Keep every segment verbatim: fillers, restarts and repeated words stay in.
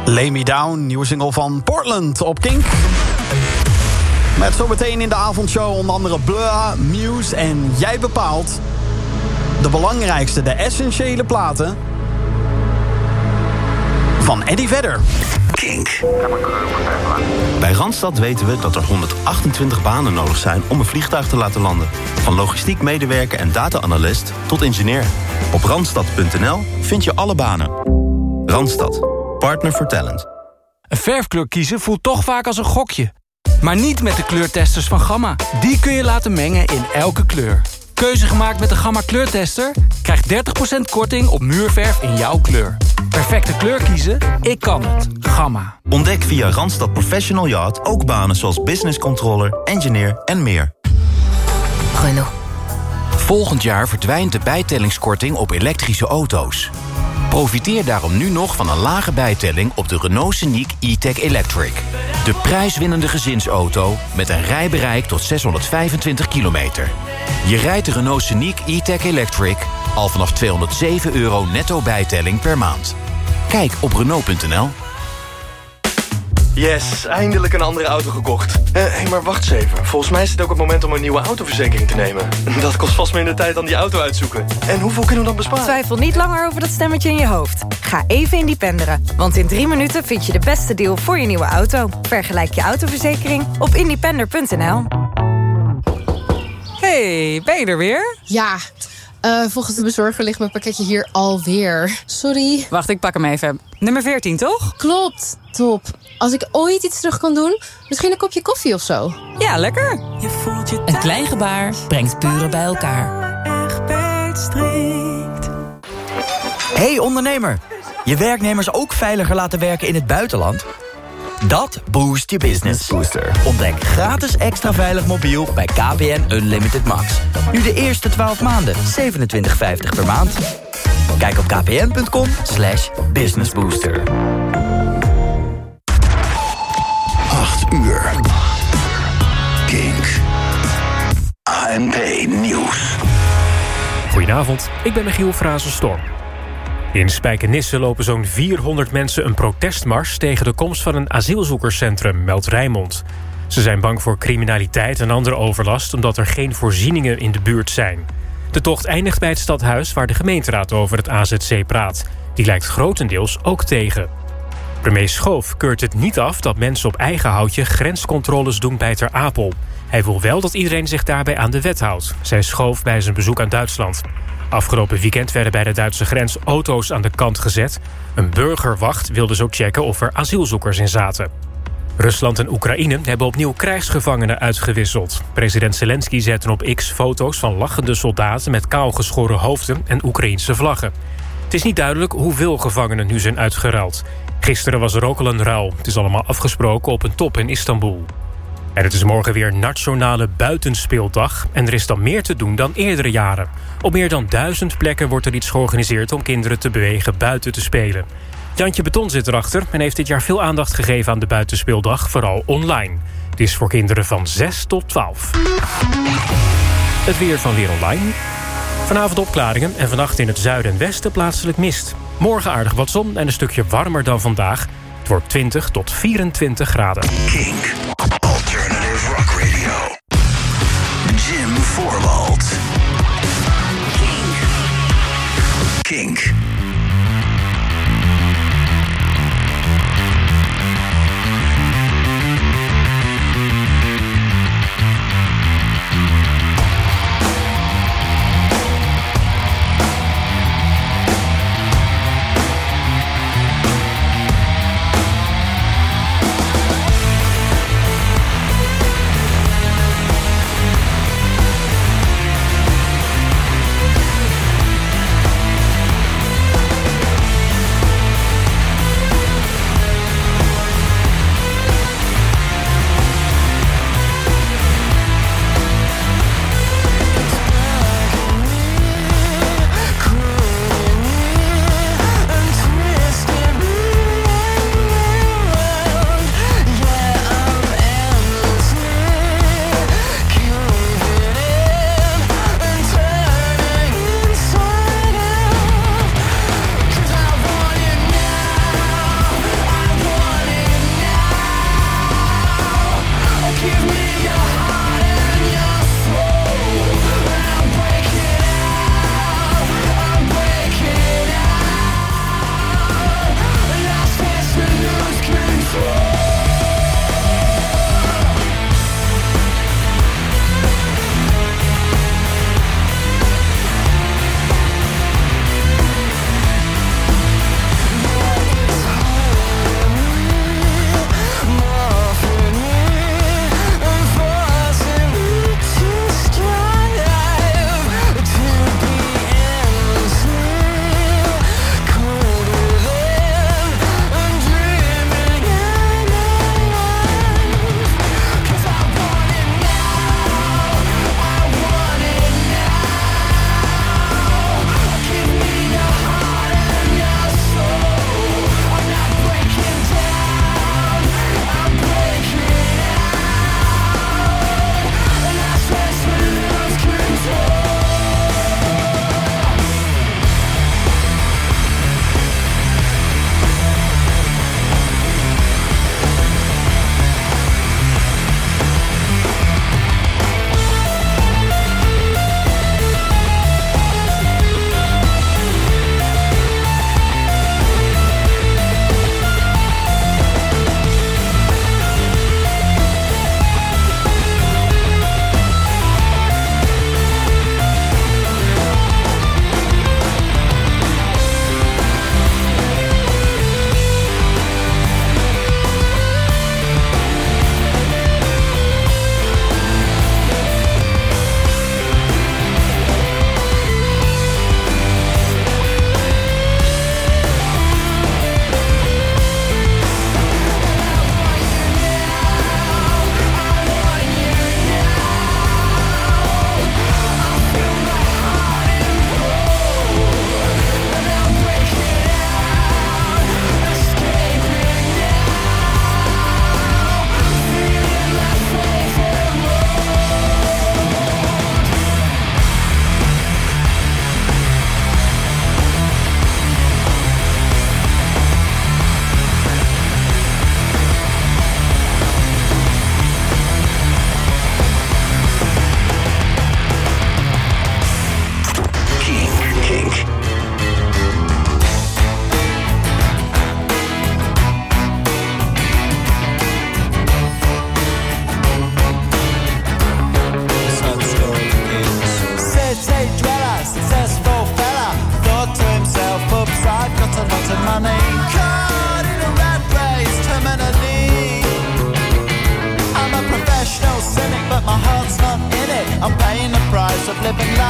Lay Me Down, nieuwe single van Portland op Kink. Met zometeen in de avondshow onder andere Blur, Muse en Jij Bepaalt. De belangrijkste, de essentiële platen van Eddie Vedder. Kink. Bij Randstad weten we dat er honderdachtentwintig banen nodig zijn om een vliegtuig te laten landen. Van logistiek medewerker en data-analyst tot ingenieur. Op randstad punt n l vind je alle banen. Randstad. Partner for Talent. Een verfkleur kiezen voelt toch vaak als een gokje. Maar niet met de kleurtesters van Gamma. Die kun je laten mengen in elke kleur. Keuze gemaakt met de Gamma kleurtester? Krijg dertig procent korting op muurverf in jouw kleur. Perfecte kleur kiezen? Ik kan het. Gamma. Ontdek via Randstad Professional Yacht ook banen zoals business controller, engineer en meer. Renault. Volgend jaar verdwijnt de bijtellingskorting op elektrische auto's. Profiteer daarom nu nog van een lage bijtelling op de Renault Scenic E-Tech Electric. De prijswinnende gezinsauto met een rijbereik tot zeshonderdvijfentwintig kilometer. Je rijdt de Renault Scenic E-Tech Electric al vanaf tweehonderdzeven euro netto bijtelling per maand. Kijk op Renault punt n l. Yes, eindelijk een andere auto gekocht. Hé, uh, hey, maar wacht eens even. Volgens mij is het ook het moment om een nieuwe autoverzekering te nemen. Dat kost vast minder tijd dan die auto uitzoeken. En hoeveel kunnen we dan besparen? Twijfel niet langer over dat stemmetje in je hoofd. Ga even independeren. Want in drie minuten vind je de beste deal voor je nieuwe auto. Vergelijk je autoverzekering op independer punt n l. Hey, ben je er weer? Ja, uh, volgens de bezorger ligt mijn pakketje hier alweer. Sorry. Wacht, ik pak hem even. Nummer veertien, toch? Klopt, top. Als ik ooit iets terug kan doen, misschien een kopje koffie of zo. Ja, lekker. Je voelt je een klein gebaar brengt buren bij elkaar. Hey ondernemer, je werknemers ook veiliger laten werken in het buitenland? Dat boost je business. Booster. Ontdek gratis extra veilig mobiel bij K P N Unlimited Max. Nu de eerste twaalf maanden, zevenentwintig vijftig per maand. Kijk op kpn.com slash businessbooster. acht uur. Kink. A N P Nieuws. Goedenavond, ik ben Michiel Frazenstorm. In Spijkenisse lopen zo'n vierhonderd mensen een protestmars tegen de komst van een asielzoekerscentrum, meldt Rijnmond. Ze zijn bang voor criminaliteit en andere overlast omdat er geen voorzieningen in de buurt zijn. De tocht eindigt bij het stadhuis waar de gemeenteraad over het A Z C praat. Die lijkt grotendeels ook tegen. Premier Schoof keurt het niet af dat mensen op eigen houtje grenscontroles doen bij Ter Apel. Hij wil wel dat iedereen zich daarbij aan de wet houdt, zei Schoof bij zijn bezoek aan Duitsland. Afgelopen weekend werden bij de Duitse grens auto's aan de kant gezet. Een burgerwacht wilde zo checken of er asielzoekers in zaten. Rusland en Oekraïne hebben opnieuw krijgsgevangenen uitgewisseld. President Zelensky zette op X foto's van lachende soldaten met kaalgeschoren hoofden en Oekraïense vlaggen. Het is niet duidelijk hoeveel gevangenen nu zijn uitgeruild. Gisteren was er ook al een ruil. Het is allemaal afgesproken op een top in Istanbul. En het is morgen weer Nationale Buitenspeeldag. En er is dan meer te doen dan eerdere jaren. Op meer dan duizend plekken wordt er iets georganiseerd om kinderen te bewegen buiten te spelen. Jantje Beton zit erachter en heeft dit jaar veel aandacht gegeven aan de Buitenspeeldag, vooral online. Het is voor kinderen van zes tot twaalf. Het weer van Weer Online. Vanavond opklaringen en vannacht in het zuiden en westen plaatselijk mist. Morgen aardig wat zon en een stukje warmer dan vandaag. Het wordt twintig tot vierentwintig graden. Kink. Alternative Rock Radio. Jim Voorwald. Kink. Kink.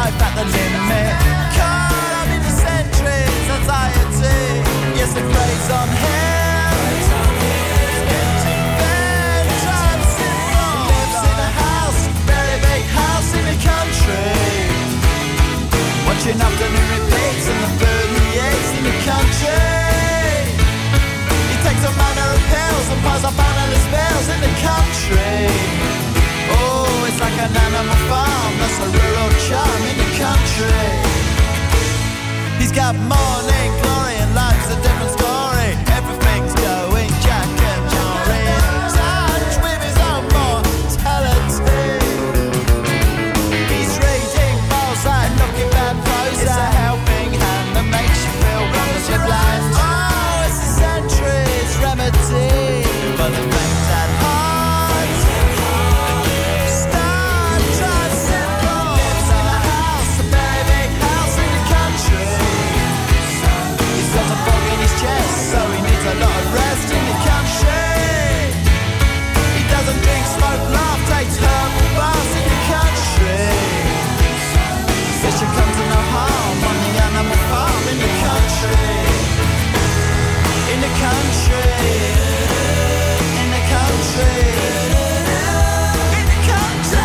life at the limit. Caught up in the centuries, anxiety. Yes, it preys on him. Empty bed, transit. Lives in a house, very big house in the country. Watching afternoon repeats and the food he eats in the country. He takes a manner of pills and piles up analyst bills in the country. Oh, it's like an animal farm, that's a rural charm in the country. He's got morning glory and life's a different story. Everything's going Jack and Jory. In touch with his own mortality. He's reading Mozart, looking bad prose. It's a helping hand that makes you feel wonderfully blind. Oh, it's a century's remedy for the things that heart. Star tricycle lives in a house, a very big house in the country. He's got a bug in his chest, so he needs a lot of rest in the country. He doesn't drink, smoke, laugh, takes herbal baths in the country. Says you come to no harm on the animal farm in the country. In the country. In the country. In the country.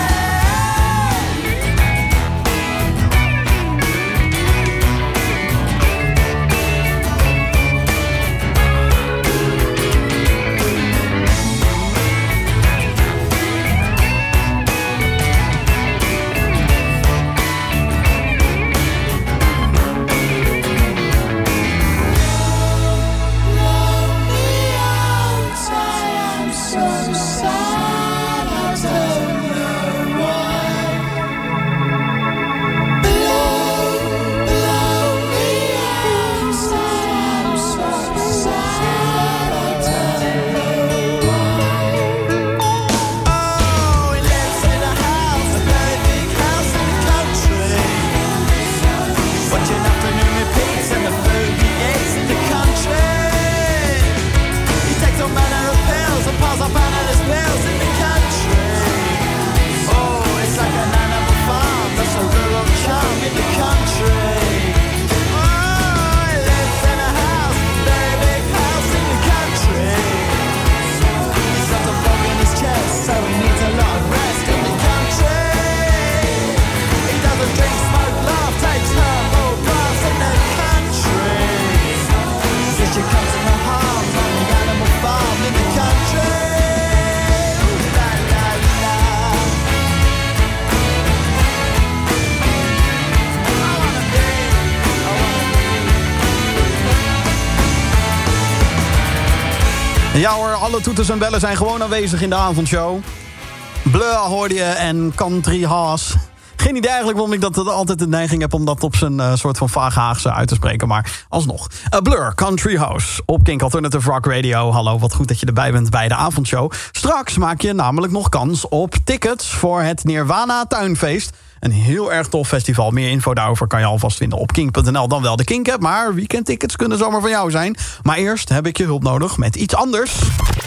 Ja hoor, alle toeters en bellen zijn gewoon aanwezig in de avondshow. Bleu hoorde je en Country House. Geen idee eigenlijk waarom ik dat altijd de neiging heb om dat op zijn uh, soort van vaag Haagse uit te spreken. Maar alsnog. Uh, Blur, Country House op Kink Alternative Rock Radio. Hallo, wat goed dat je erbij bent bij de avondshow. Straks maak je namelijk nog kans op tickets voor het Nirvana Tuinfeest. Een heel erg tof festival. Meer info daarover kan je alvast vinden op kink punt n l. Dan wel de Kink app, maar weekendtickets kunnen zomaar van jou zijn. Maar eerst heb ik je hulp nodig met iets anders.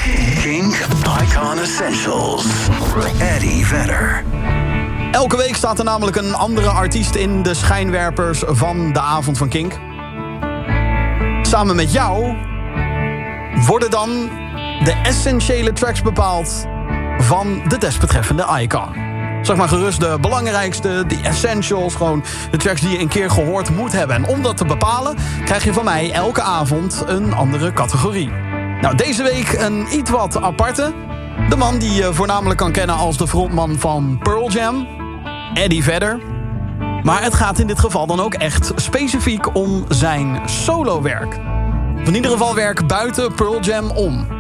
Kink Icon Essentials. Eddie Vedder. Elke week staat er namelijk een andere artiest in de schijnwerpers van de avond van Kink. Samen met jou worden dan de essentiële tracks bepaald van de desbetreffende icon. Zeg maar gerust de belangrijkste, de essentials, gewoon de tracks die je een keer gehoord moet hebben. En om dat te bepalen krijg je van mij elke avond een andere categorie. Nou, deze week een iets wat aparte. De man die je voornamelijk kan kennen als de frontman van Pearl Jam, Eddie Vedder. Maar het gaat in dit geval dan ook echt specifiek om zijn solowerk. In ieder geval werk buiten Pearl Jam om.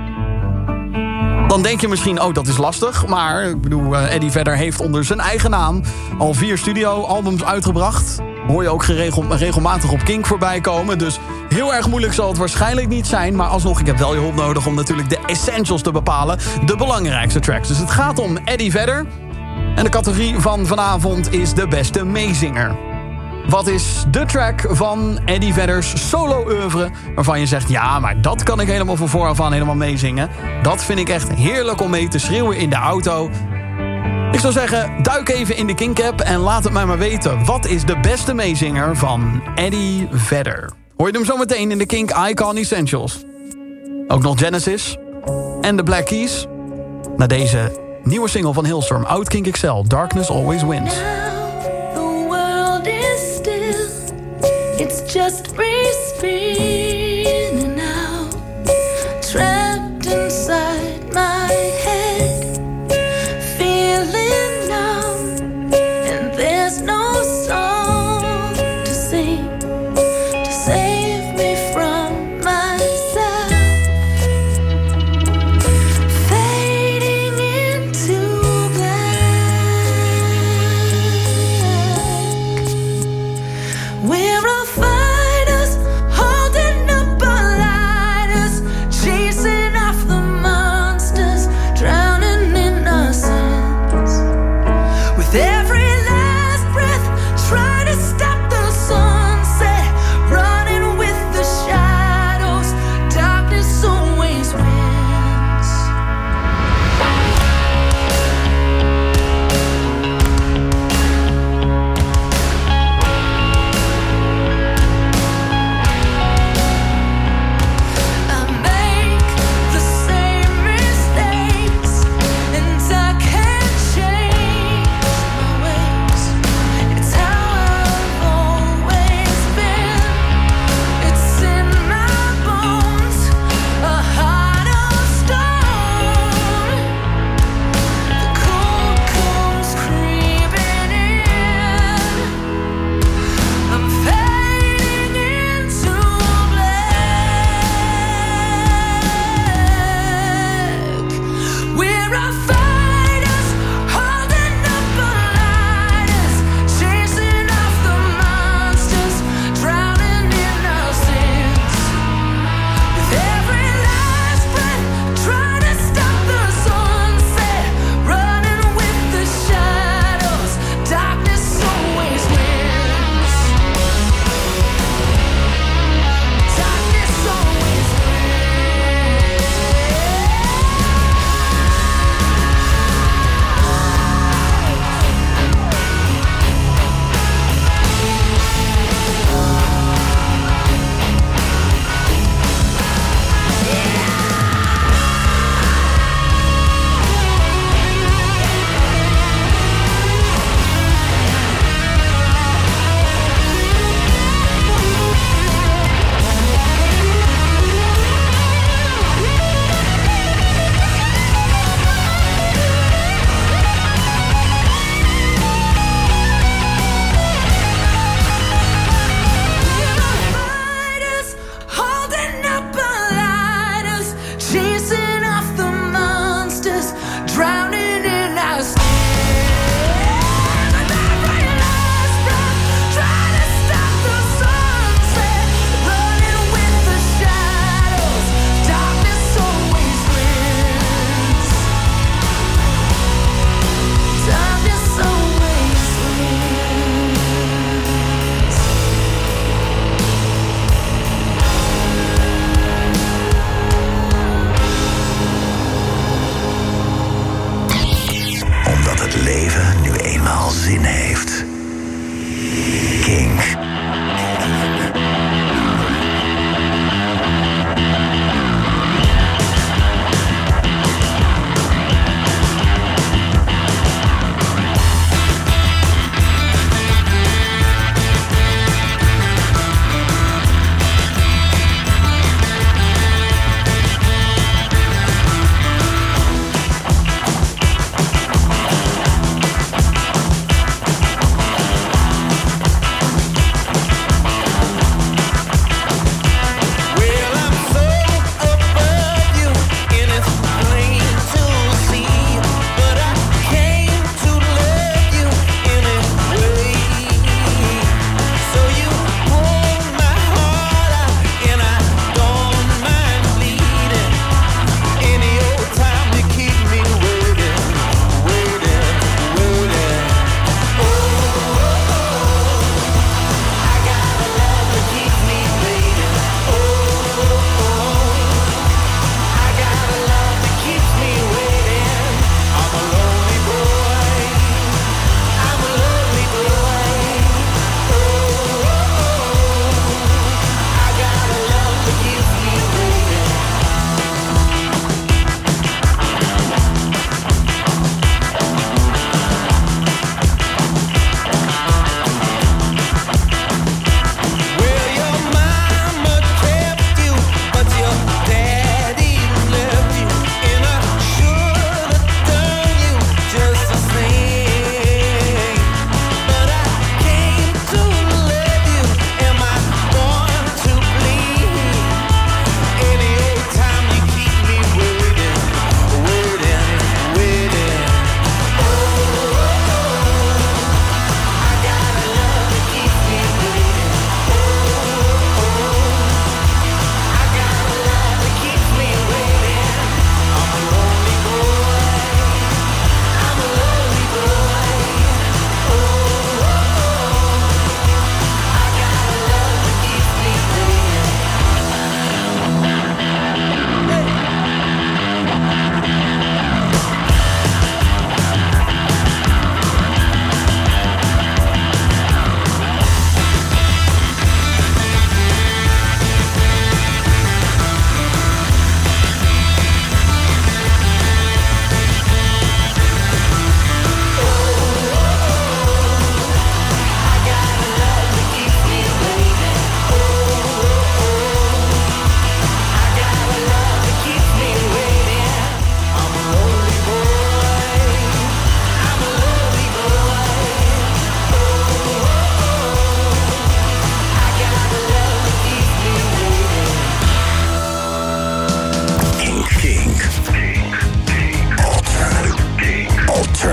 Dan denk je misschien, oh, dat is lastig. Maar ik bedoel, Eddie Vedder heeft onder zijn eigen naam al vier studioalbums uitgebracht. Hoor je ook geregel, regelmatig op Kink voorbij komen. Dus heel erg moeilijk zal het waarschijnlijk niet zijn. Maar alsnog, ik heb wel je hulp nodig om natuurlijk de essentials te bepalen. De belangrijkste tracks. Dus het gaat om Eddie Vedder. En de categorie van vanavond is de beste meezinger. Wat is de track van Eddie Vedders solo-oeuvre waarvan je zegt, ja, maar dat kan ik helemaal van vooraf aan helemaal meezingen. Dat vind ik echt heerlijk om mee te schreeuwen in de auto. Ik zou zeggen, duik even in de Kink-app en laat het mij maar weten. Wat is de beste meezinger van Eddie Vedder? Hoor je hem zo meteen in de Kink Icon Essentials. Ook nog Genesis en de Black Keys. Na deze nieuwe single van Hailstorm, Out Kink X L, Darkness Always Wins. The world is still, it's just me spinning out, trapped inside my head, feeling numb, and there's no song to sing to save me from myself, fading into we're all fighters, holding up our lighters, chasing off the monsters, drowning in our sins. With every last breath, trying to stop the sunset, running with the shadows, darkness always wins.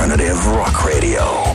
Alternative Rock Radio.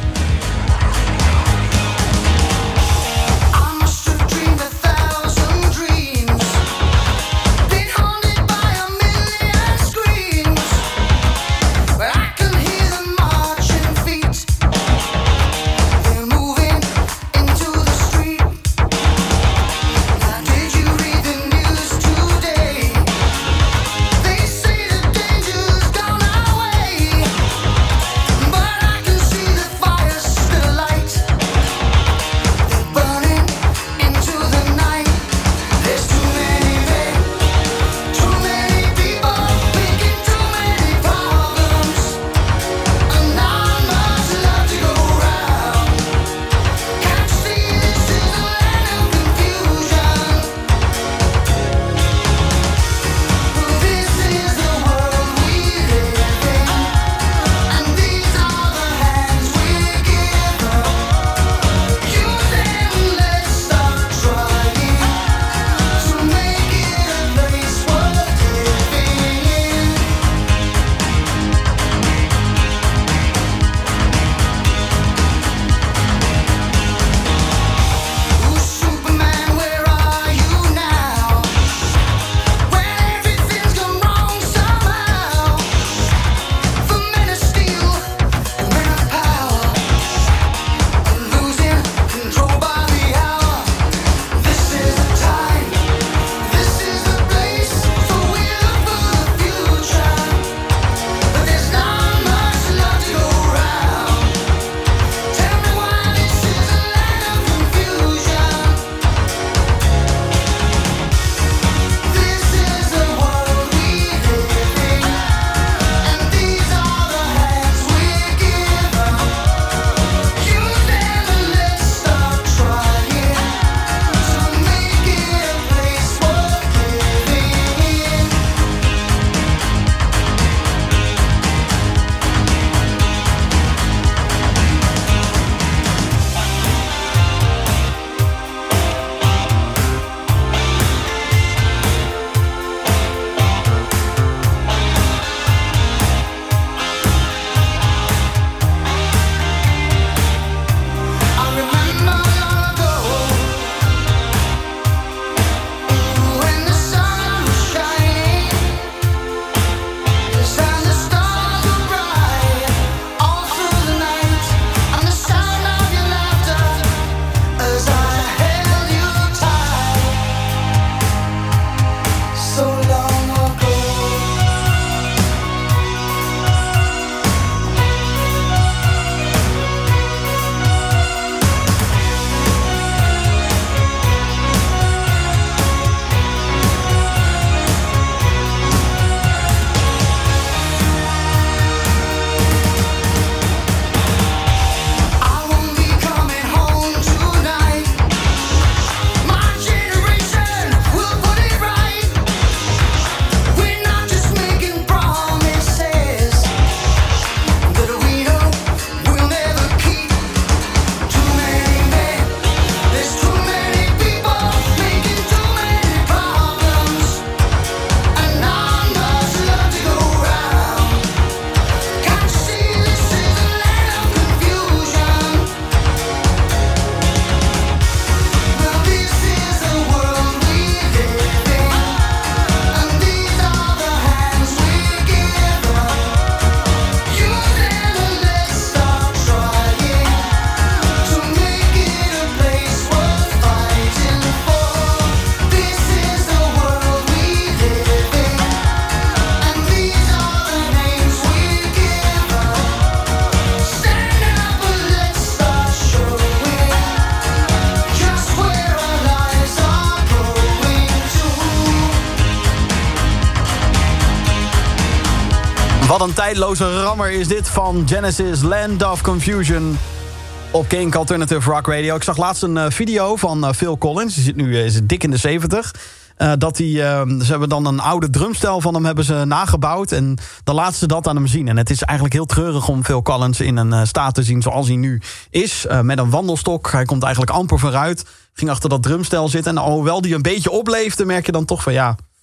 Wat een tijdloze rammer is dit van Genesis, Land of Confusion. Op Kink Alternative Rock Radio. Ik zag laatst een uh, video van uh, Phil Collins. Die zit nu uh, is dik in de zeventig. Uh, dat hij, uh, ze hebben dan een oude drumstel van hem hebben ze nagebouwd. En dan laten ze dat aan hem zien. En het is eigenlijk heel treurig om Phil Collins in een uh, staat te zien zoals hij nu is. Uh, met een wandelstok. Hij komt eigenlijk amper vooruit. Ging achter dat drumstel zitten. En alhoewel die een beetje opleefde, merk je dan toch van ja...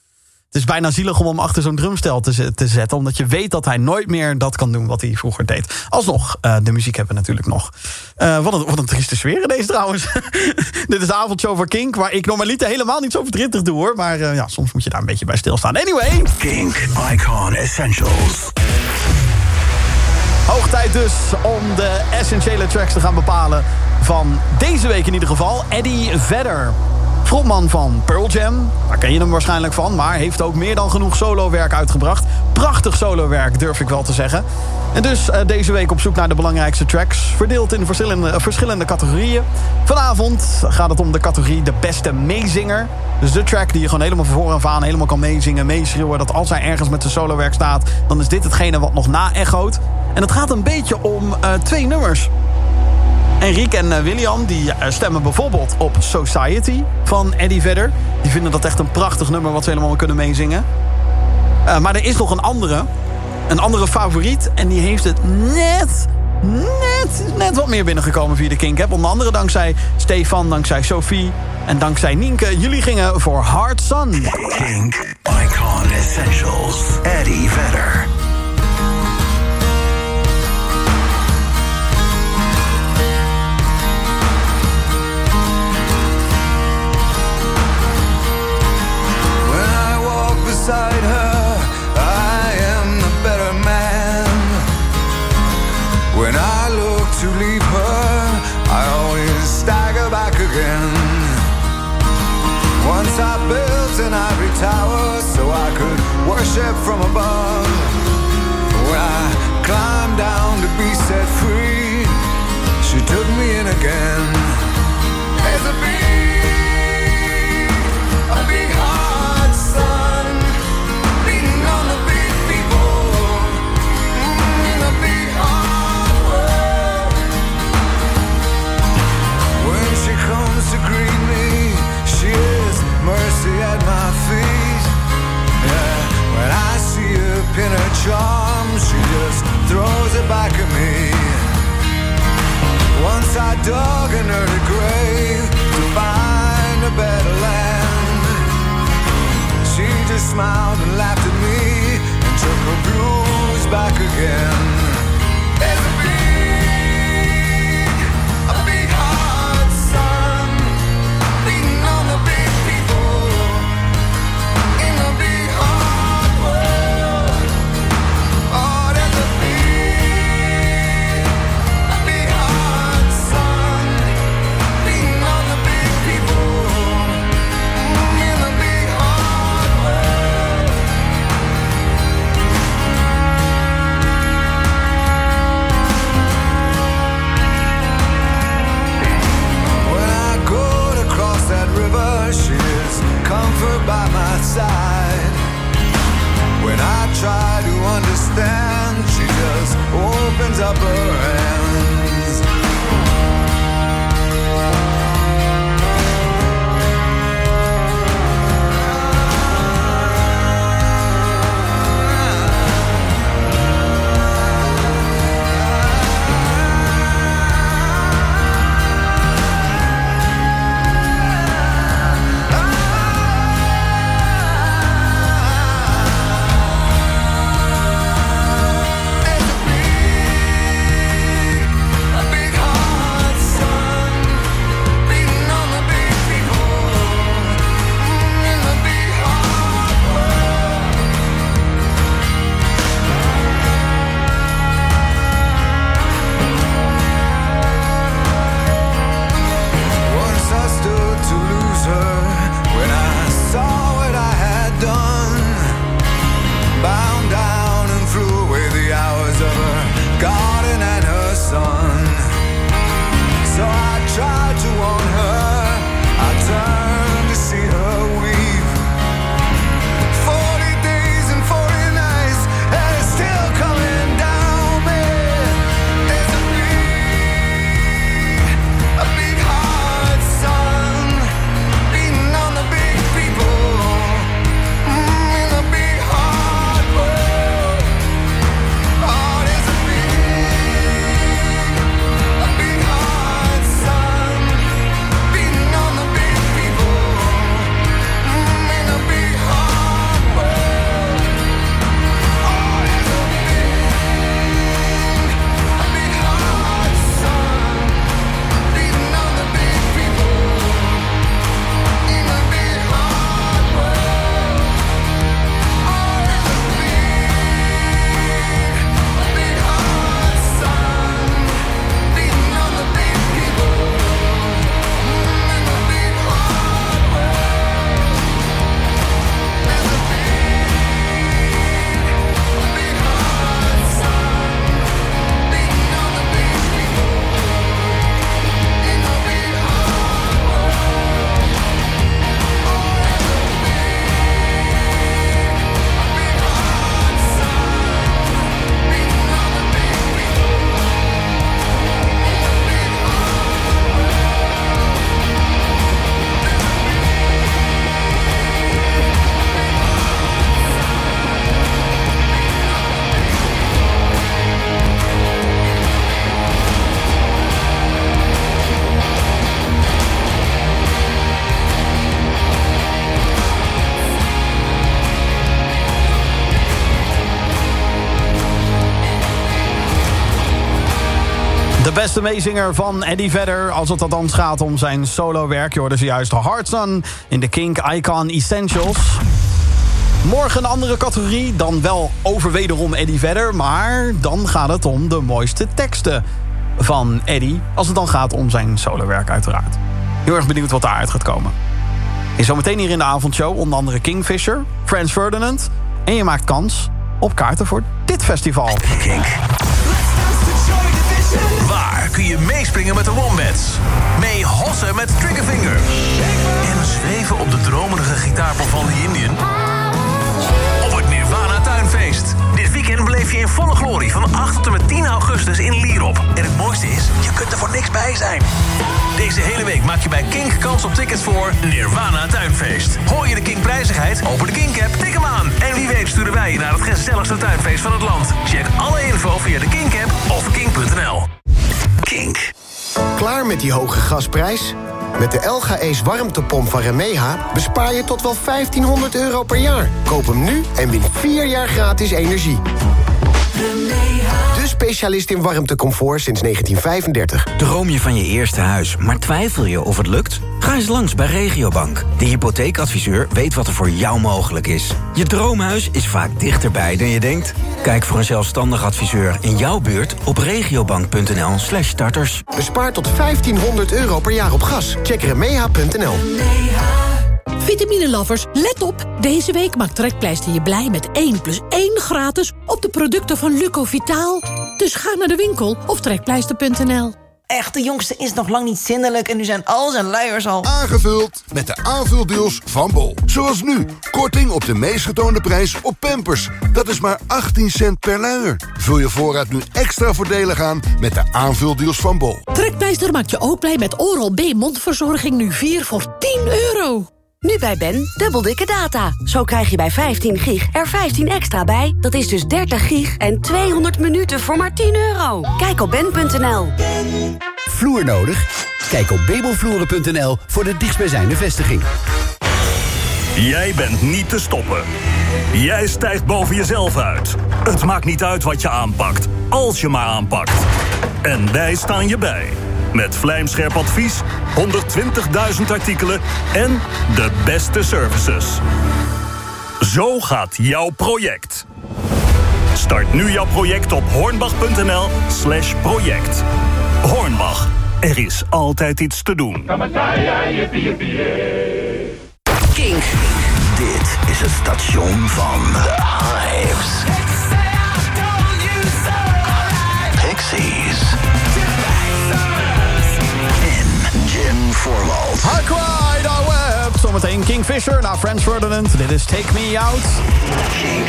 Het is bijna zielig om hem achter zo'n drumstel te, te zetten. Omdat je weet dat hij nooit meer dat kan doen wat hij vroeger deed. Alsnog, uh, de muziek hebben we natuurlijk nog. Uh, wat, een, wat een trieste sfeer in deze trouwens. Dit is de avondshow voor Kink. Waar ik normaliter helemaal niet zo verdrietig doe hoor. Maar uh, ja, soms moet je daar een beetje bij stilstaan. Anyway. Kink Icon Essentials. Hoog tijd dus om de essentiële tracks te gaan bepalen. Van deze week in ieder geval. Eddie Vedder. Frontman van Pearl Jam, daar ken je hem waarschijnlijk van, maar heeft ook meer dan genoeg solowerk uitgebracht. Prachtig solowerk, durf ik wel te zeggen. En dus uh, deze week op zoek naar de belangrijkste tracks, verdeeld in verschillende, uh, verschillende categorieën. Vanavond gaat het om de categorie de beste meezinger. Dus de track die je gewoon helemaal van voor af aan helemaal kan meezingen, meeschreeuwen. Dat als hij ergens met zijn solowerk staat, dan is dit hetgene wat nog na-echoot. En het gaat een beetje om uh, twee nummers. Enrique en uh, William die uh, stemmen bijvoorbeeld op Society van Eddie Vedder. Die vinden dat echt een prachtig nummer wat ze helemaal kunnen meezingen. Uh, maar er is nog een andere. Een andere favoriet. En die heeft het net, net, net wat meer binnengekomen via de Kink App. Onder andere dankzij Stefan, dankzij Sophie en dankzij Nienke. Jullie gingen voor Hard Sun. Kink Icon Essentials. Eddie Vedder. Beside her, I am the better man. When I look to leave her, I always stagger back again. Once I built an ivory tower so I could worship from above. When I climbed down to be set free, she took me in again. There's a big, a big hard sun. To greet me, she is mercy at my feet. Yeah, when I see her pin her charm, she just throws it back at me. Once I dug an early grave to find a better land. She just smiled and laughed at me and took her blues back again. There's a big, a big hard sun beating on the big people in the big hard world. Oh, there's a big, a big hard sun beating on the big people in the big hard world. De beste meezinger van Eddie Vedder, als het althans gaat om zijn solowerk. Je hoorde zojuist Hard Sun in de Kink Icon Essentials. Morgen een andere categorie, dan wel over wederom Eddie Vedder. Maar dan gaat het om de mooiste teksten van Eddie. Als het dan gaat om zijn solowerk uiteraard. Heel erg benieuwd wat daaruit gaat komen. En zometeen hier in de avondshow onder andere Kingfisher, Franz Ferdinand. En je maakt kans op kaarten voor dit festival. Kink. Waar kun je meespringen met de Wombats? Mee hossen met Triggerfinger. En zweven op de dromerige gitaarpop van The Indian. Op het Nirvana Tuinfeest. Dit weekend beleef je in volle glorie van acht tot en met tien augustus in Lierop. En het mooiste is, je kunt er voor niks bij zijn. Deze hele week maak je bij Kink kans op tickets voor Nirvana Tuinfeest. Hoor je de Kink prijzigheid? Open de Kink-app, tik hem aan. En wie weet sturen wij je naar het gezelligste tuinfeest van het land. Check alle info via de Kink-app of kink punt n l. Kink. Klaar met die hoge gasprijs? Met de L G Ace warmtepomp van Remeha bespaar je tot wel vijftienhonderd euro per jaar. Koop hem nu en win vier jaar gratis energie. De specialist in warmtecomfort sinds negentien vijfendertig. Droom je van je eerste huis, maar twijfel je of het lukt? Ga eens langs bij Regiobank. De hypotheekadviseur weet wat er voor jou mogelijk is. Je droomhuis is vaak dichterbij dan je denkt. Kijk voor een zelfstandig adviseur in jouw buurt op regiobank punt n l slash starters. Bespaar tot vijftienhonderd euro per jaar op gas. Check remeha punt n l. Vitamine-lovers, let op! Deze week maakt Trekpleister je blij met één plus één gratis... op de producten van Lucovitaal. Dus ga naar de winkel of trekpleister punt n l. Echt, de jongste is nog lang niet zindelijk... en nu zijn al zijn luiers al... Aangevuld met de aanvuldeals van Bol. Zoals nu, korting op de meest getoonde prijs op Pampers. Dat is maar achttien cent per luier. Vul je voorraad nu extra voordelig aan met de aanvuldeals van Bol. Trekpleister maakt je ook blij met Oral-B mondverzorging... nu vier voor tien euro. Nu bij Ben, dubbel dikke data. Zo krijg je bij vijftien gig er vijftien extra bij. Dat is dus dertig gig en tweehonderd minuten voor maar tien euro. Kijk op ben punt n l. Vloer nodig? Kijk op babelvloeren punt n l voor de dichtstbijzijnde vestiging. Jij bent niet te stoppen. Jij stijgt boven jezelf uit. Het maakt niet uit wat je aanpakt, als je maar aanpakt. En wij staan je bij. Met vlijmscherp advies, honderdtwintigduizend artikelen en de beste services. Zo gaat jouw project. Start nu jouw project op hornbach punt n l slash project. Hornbach, er is altijd iets te doen. Kink. Dit is het station van The Hives. Pixies. Jen Forwald. I cried, I wept. Zometeen Kingfisher naar Franz Ferdinand. Dit is Take Me Out. Kink.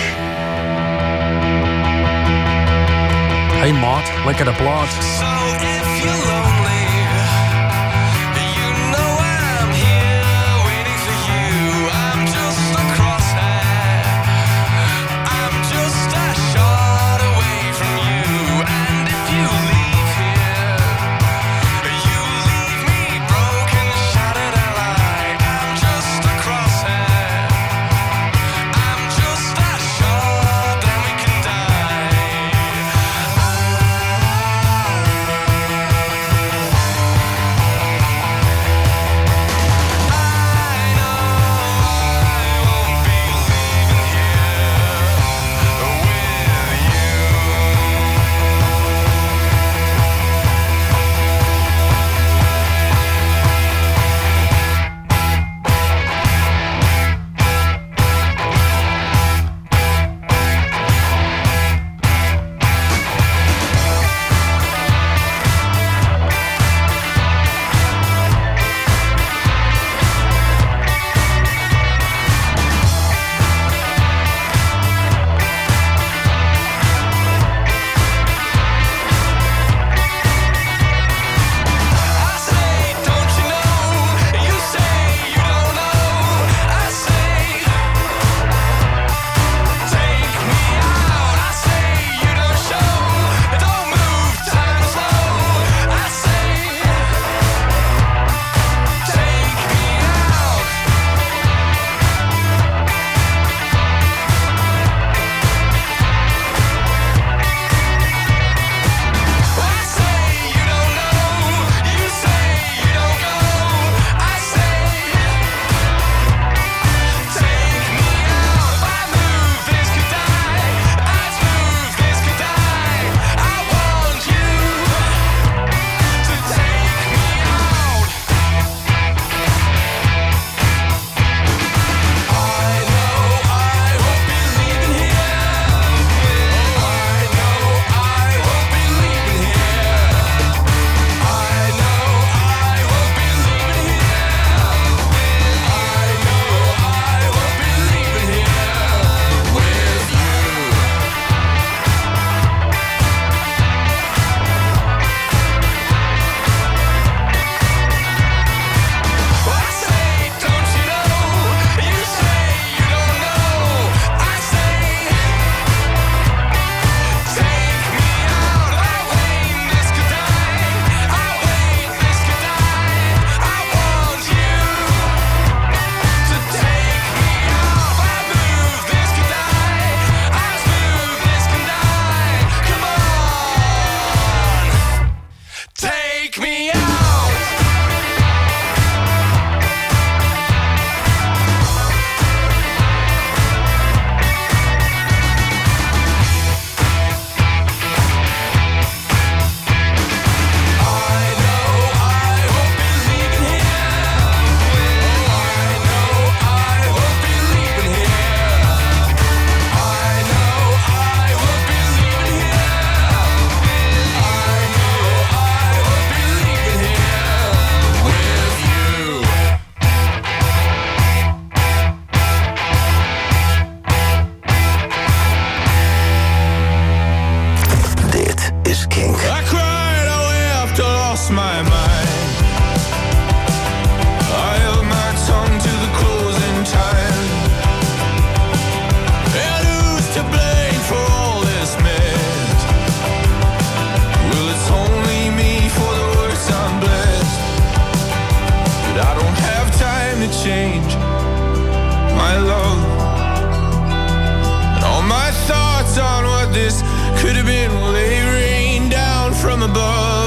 Hey maat, lekker de plaat. So if you're lonely, you know I'm here waiting for you. I'm just a crosshair. I'm just a shot away from you. And if you leave here, you leave me broken, shattered and light. I'm just a crosshair. I'm just a shot, then we can die.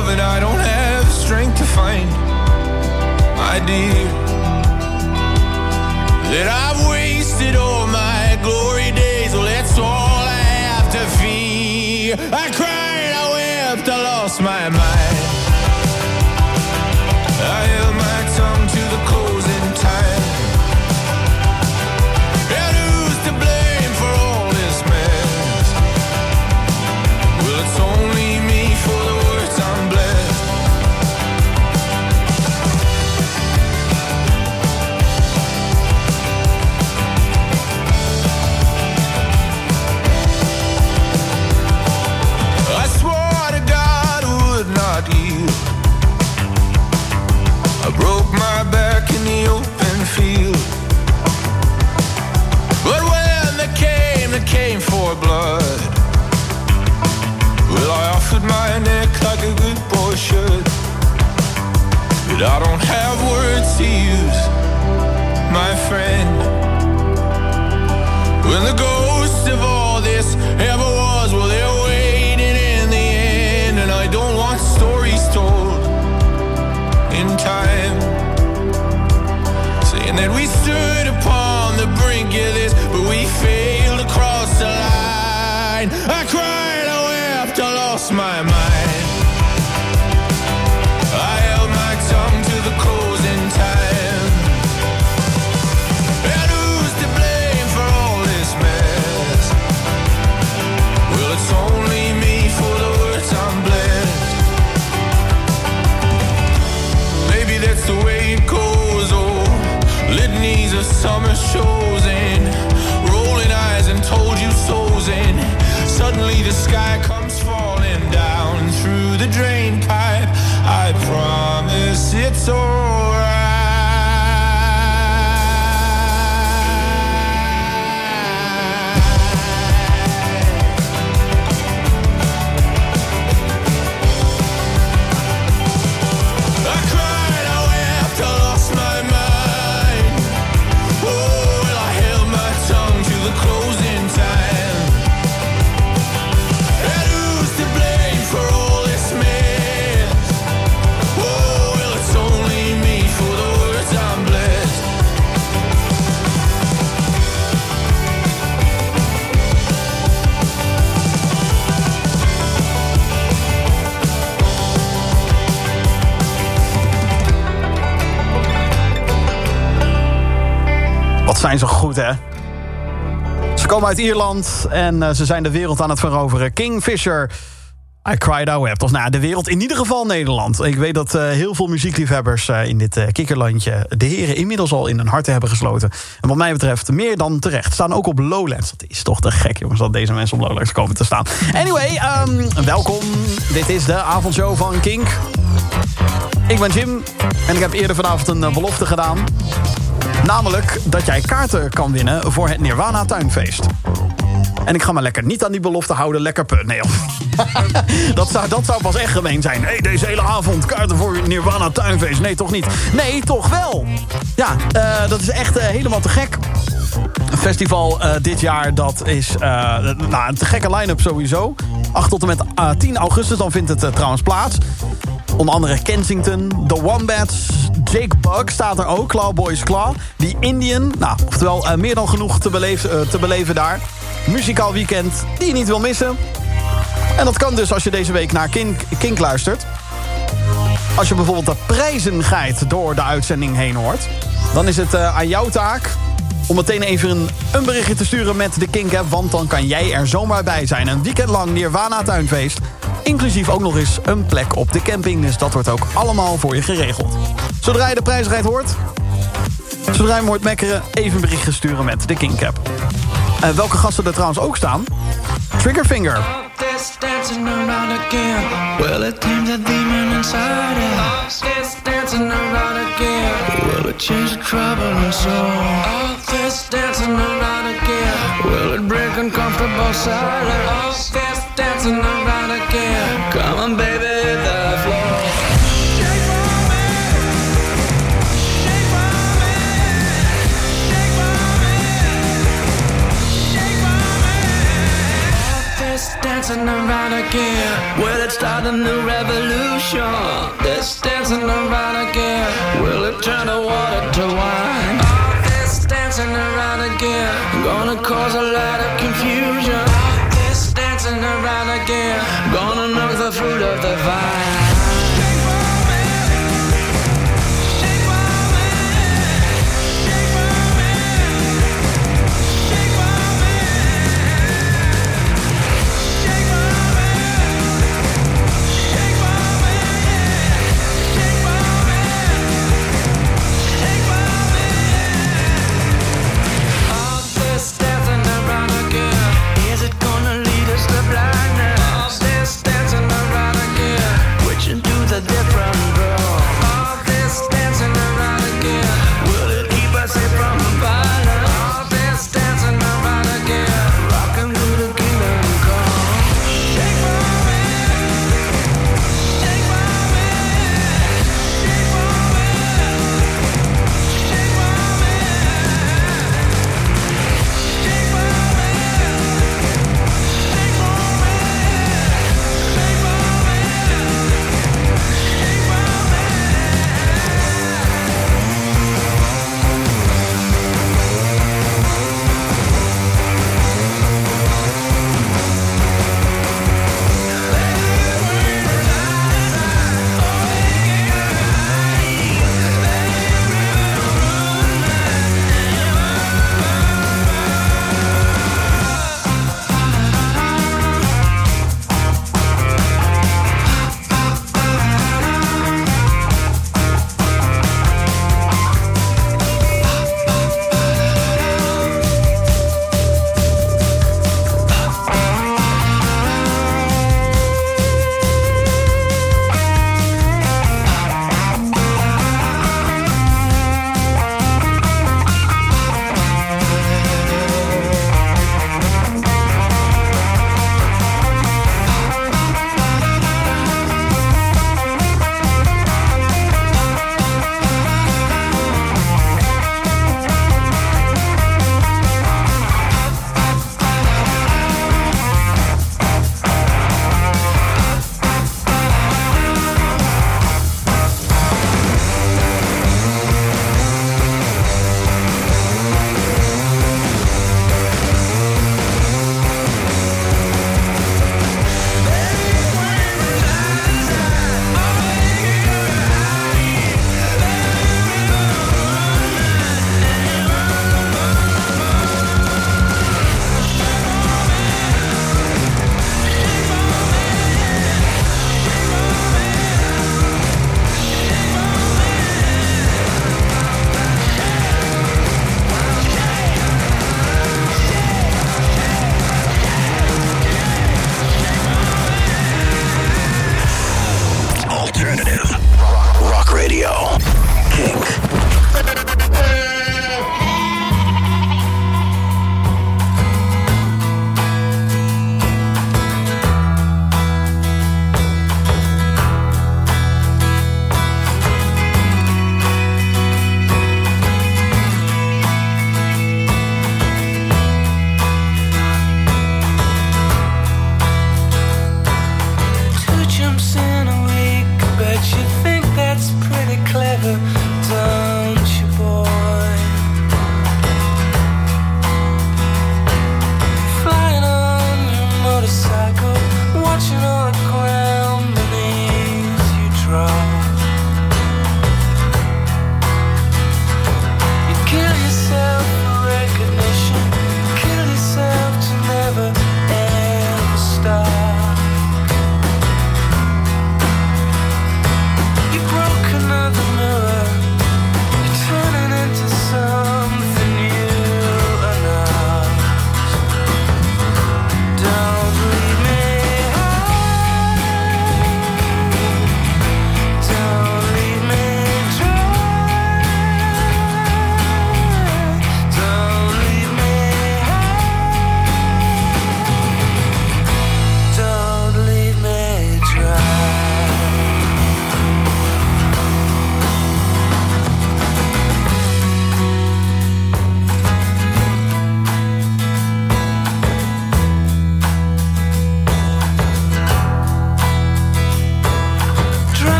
love and I don't have strength to find, my dear, that I've wasted all my glory days. Well, that's all I have to fear. I cried, I wept, I lost my mind. I held my tongue to the closing time. And who's to blame for all this mess? Well, it's only me for the words I'm blessed. I swore to God I would not yield. I broke my back in the open field. But when they came, they came for blood. Well, I offered my neck like a good boy should. But I don't have words to use, my friend. When the ghost of all this ever was, well, they're waiting in the end. And I don't want stories told in time, saying that we stood upon the brink of this, but we failed to cross the line. I cried, I wept, I lost my mind. I held my tongue to the closing time. And who's to blame for all this mess? Well, it's only me for the words I'm blessed. Maybe that's the way it goes, oh, litanies of summer shows and rolling eyes and told you so's, and suddenly the sky comes falling down through the drain pipe. I promise it's alright. I cried, I wept, I lost my mind. Oh, well, I held my tongue to the closing time. And who's to blame for all this mess? Oh, well, it's only me for the words I'm blessed. Wat zijn ze goed, hè? Ze komen uit Ierland en uh, ze zijn de wereld aan het veroveren. Kingfisher, I Cried, I Wept. Of nou, de wereld, in ieder geval Nederland. Ik weet dat uh, heel veel muziekliefhebbers uh, in dit uh, kikkerlandje de heren inmiddels al in hun harten hebben gesloten. En wat mij betreft meer dan terecht. Staan ook op Lowlands. Dat is toch te gek, jongens, dat deze mensen op Lowlands komen te staan. Anyway, um, welkom. Dit is de avondshow van Kink. Ik ben Jim en ik heb eerder vanavond een uh, belofte gedaan. Namelijk dat jij kaarten kan winnen voor het Nirvana Tuinfeest. En ik ga me lekker niet aan die belofte houden, lekker put. Nee, dat, zou, dat zou pas echt gemeen zijn. Hé, hey, deze hele avond kaarten voor het Nirvana Tuinfeest. Nee, toch niet. Nee, toch wel. Ja, uh, dat is echt uh, helemaal te gek. Een festival uh, dit jaar, dat is uh, nou, een te gekke line-up sowieso. acht tot en met uh, tien augustus, dan vindt het uh, trouwens plaats. Onder andere Kensington, The Wombats, Jake Bugg staat er ook, Clawboys Claw. Die Indian, nou, oftewel uh, meer dan genoeg te beleven, uh, te beleven daar. Muzikaal weekend die je niet wil missen. En dat kan dus als je deze week naar Kink, Kink luistert. Als je bijvoorbeeld de prijzengeit door de uitzending heen hoort, dan is het uh, aan jouw taak om meteen even een, een berichtje te sturen met de Kink-app, want dan kan jij er zomaar bij zijn. Een weekend lang Nirvana Tuinfeest. Inclusief ook nog eens een plek op de camping. Dus dat wordt ook allemaal voor je geregeld. Zodra je de prijzigheid hoort, zodra je hem hoort mekkeren, even een berichtje sturen met de Kink-app. Uh, welke gasten er trouwens ook staan? Triggerfinger. Dancing around again. Well, it tamed the demon inside us. It's dancing around again. Well, it changed the trouble and soul. All this dancing around again. Will it break uncomfortable silence? All this dancing around again. Come on, baby, hit the floor. Shake for me. Shake for me. Shake for me. Shake for me. All this dancing around again. Will it start a new revolution? confusion. This dancing around again, will it turn the water to wine? All this dancing around again, gonna cause a lot of confusion. All this dancing around again, gonna knock the fruit of the vine. Is it gonna lead us to blindness? All this dancing around again.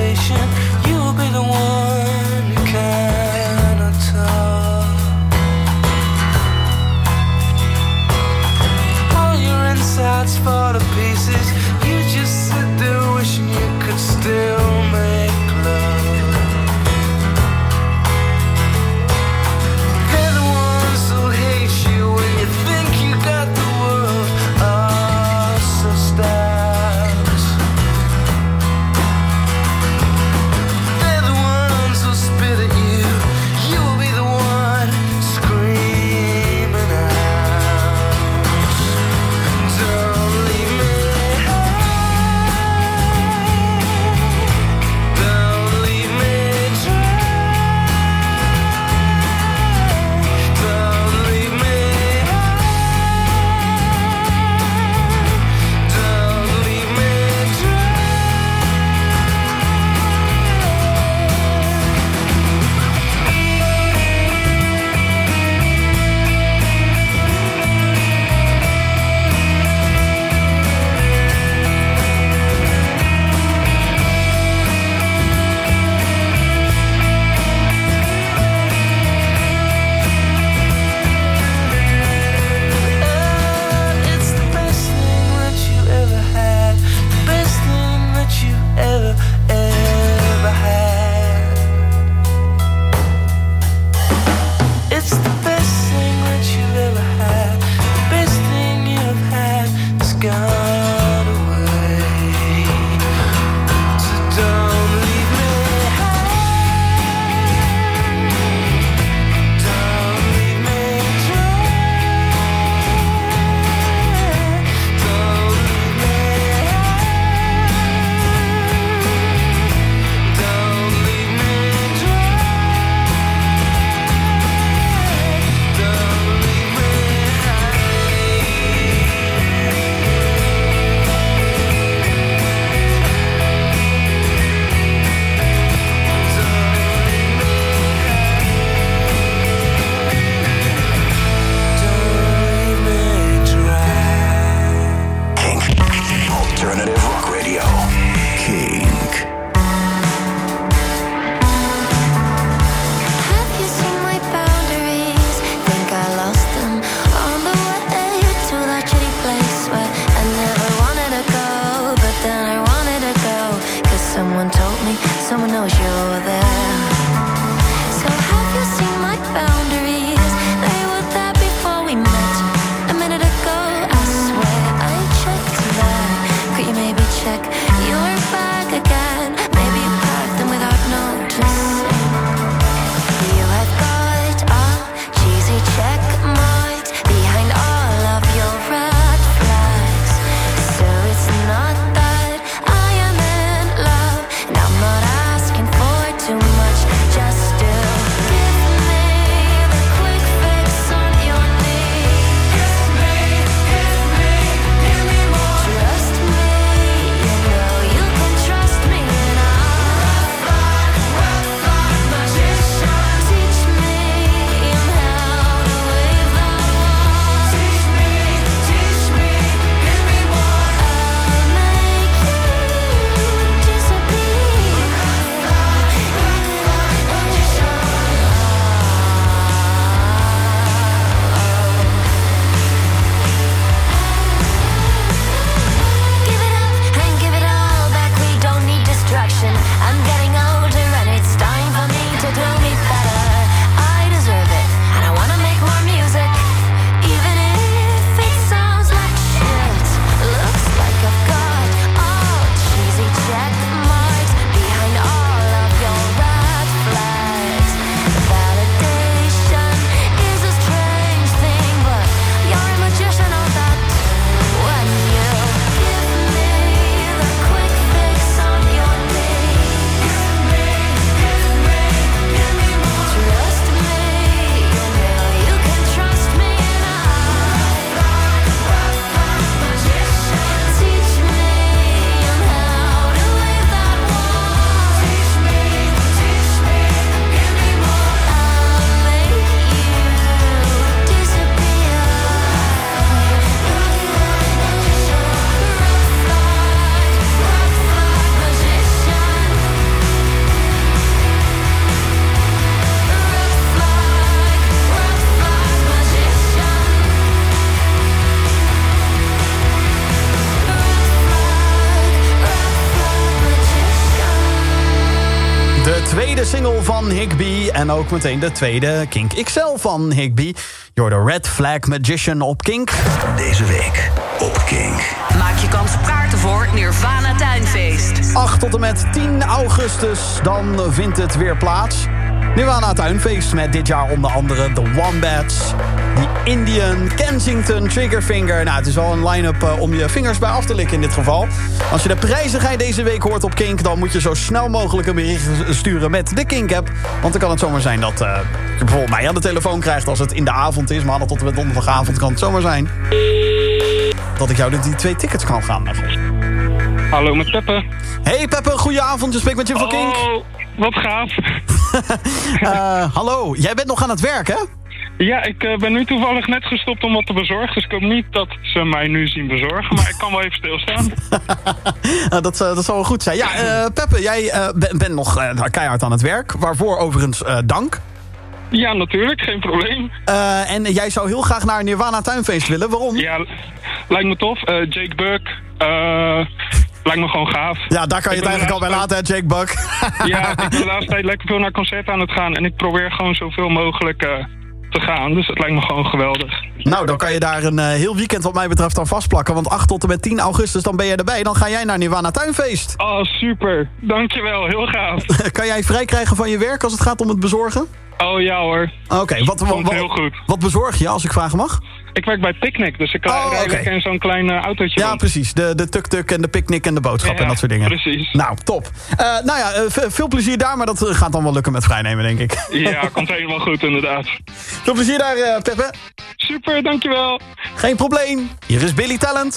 conversation. You'll be the one who cannot talk. All your insides fall to pieces. You just sit there wishing you could still make love. They're the ones who hate you when you think you got the world all so stars. nieuwe single van Higby. En ook meteen de tweede Kink X L van Higby. You're the Red Flag Magician op Kink. Deze week op Kink. Maak je kans op kaarten voor Nirvana Tuinfeest. acht tot en met tien augustus, dan vindt het weer plaats. Nirvana Tuinfeest met dit jaar onder andere The Wombats, The Indian, Kensington, Triggerfinger. Nou, het is wel een line-up uh, om je vingers bij af te likken in dit geval. Als je de prijzigheid deze week hoort op Kink, dan moet je zo snel mogelijk een bericht sturen met de Kink-app. Want dan kan het zomaar zijn dat uh, je bijvoorbeeld mij aan de telefoon krijgt als het in de avond is. Maandag tot en met donderdagavond kan het zomaar zijn dat ik jou de, die twee tickets kan gaan geven. Hallo, met Peppe. Hey Peppe, goeie avond. Je spreekt met Jim van Kink. Oh, wat gaaf. uh, hallo, jij bent nog aan het werk, hè? Ja, ik uh, ben nu toevallig net gestopt om wat te bezorgen. Dus ik hoop niet dat ze mij nu zien bezorgen. Maar ik kan wel even stilstaan. uh, dat, uh, dat zal wel goed zijn. Ja, uh, Peppe, jij uh, bent ben nog uh, keihard aan het werk. Waarvoor overigens uh, dank. Ja, natuurlijk. Geen probleem. Uh, en jij zou heel graag naar Nirvana Tuinfeest willen. Waarom? Ja, lijkt me tof. Uh, Jake Buck. Uh, lijkt me gewoon gaaf. Ja, daar kan je ik het eigenlijk al bij laten, hè, Jake Buck. Ja, ik ben de laatste tijd lekker veel naar concerten aan het gaan. En ik probeer gewoon zoveel mogelijk uh, te gaan. Dus het lijkt me gewoon geweldig. Nou, dan kan je daar een uh, heel weekend wat mij betreft aan vastplakken. Want acht tot en met tien augustus, dan ben je erbij. Dan ga jij naar Nirvana Tuinfeest. Oh, super. Dankjewel. Heel gaaf. Kan jij vrij krijgen van je werk als het gaat om het bezorgen? Oh ja hoor. Oké, okay, wat, wat, heel goed. Wat bezorg je, als ik vragen mag? Ik werk bij Picnic, dus ik kan oh, eigenlijk okay. in zo'n klein uh, autootje. Ja, rond. precies. De, de tuk-tuk en de picknick en de boodschap ja, en dat soort dingen. Precies. Nou, top. Uh, nou ja, uh, veel plezier daar, maar dat gaat dan wel lukken met vrijnemen, denk ik. Ja, komt helemaal goed, inderdaad. Veel plezier daar, uh, Peppe. Super, dankjewel. Geen probleem. Hier is Billy Talent.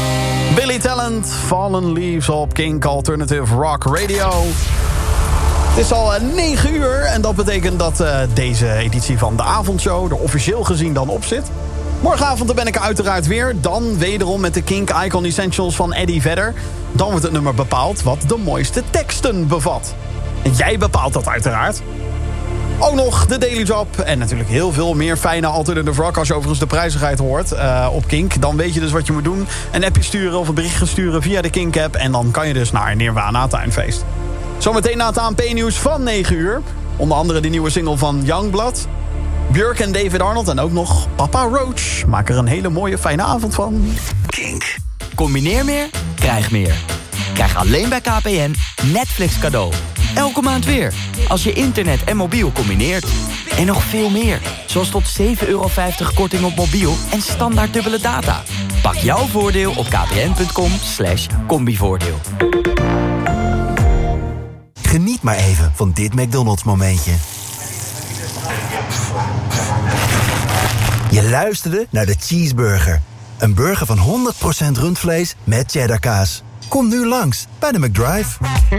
Billy Talent, Fallen Leaves op Kink Alternative Rock Radio. Het is al negen uur en dat betekent dat uh, deze editie van de avondshow er officieel gezien dan op zit. Morgenavond ben ik er uiteraard weer. Dan wederom met de Kink Icon Essentials van Eddie Vedder. Dan wordt het nummer bepaald wat de mooiste teksten bevat. En jij bepaalt dat uiteraard. Ook nog de Daily Job en natuurlijk heel veel meer fijne Alternative Rock. Als je overigens de prijzigheid hoort uh, op Kink, dan weet je dus wat je moet doen. Een appje sturen of een berichtje sturen via de Kink-app. En dan kan je dus naar Nirvana Tuinfeest. Zometeen na het A N P-nieuws van negen uur. Onder andere de nieuwe single van Youngblood. Björk en David Arnold en ook nog Papa Roach. Maak er een hele mooie fijne avond van. Kink. Combineer meer, krijg meer. Krijg alleen bij K P N Netflix cadeau. Elke maand weer. Als je internet en mobiel combineert. En nog veel meer. Zoals tot zeven euro vijftig korting op mobiel en standaard dubbele data. Pak jouw voordeel op kpn.com slash combivoordeel. Geniet maar even van dit McDonald's momentje. Je luisterde naar de Cheeseburger. Een burger van honderd procent rundvlees met cheddarkaas. Kom nu langs bij de McDrive.